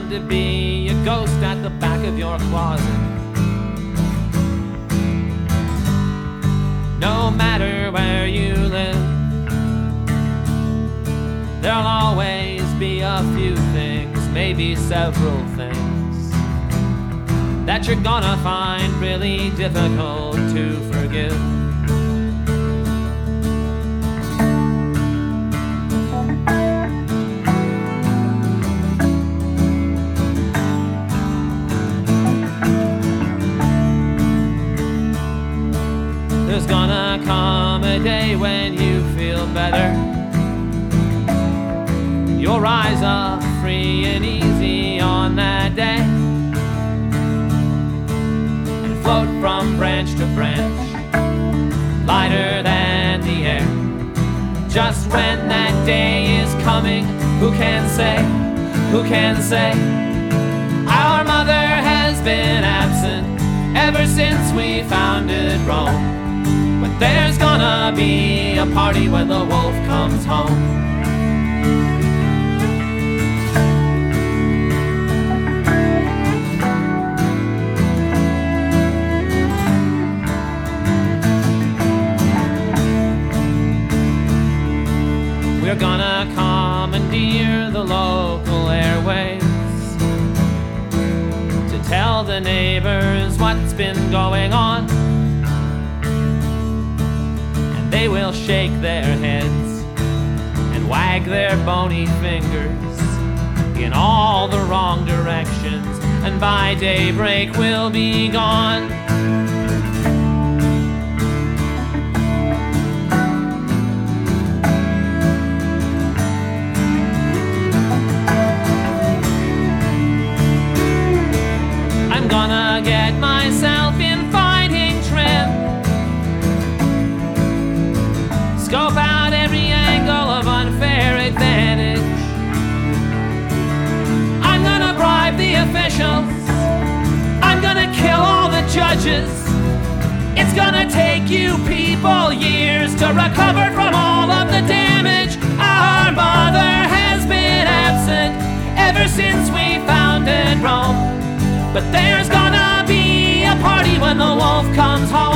pretend to be a ghost at the back of your closet. No matter where you live, there'll always be a few things, maybe several things, that you're gonna find really difficult to forgive. There's gonna come a day when you feel better. You'll rise up free and easy on that day, and float from branch to branch, lighter than the air. Just when that day is coming, who can say, who can say? Our mother has been absent ever since we founded Rome. But there's gonna be a party when the wolf comes home. We're gonna commandeer the local airwaves to tell the neighbors what's been going on. They will shake their heads and wag their bony fingers in all the wrong directions, and by daybreak we'll be gone. I'm gonna get myself in fighting trim, scope out every angle of unfair advantage. I'm gonna bribe the officials, I'm gonna kill all the judges. It's gonna take you people years to recover from all of the damage. Our mother has been absent ever since we founded Rome. But there's gonna be a party when the wolf comes home.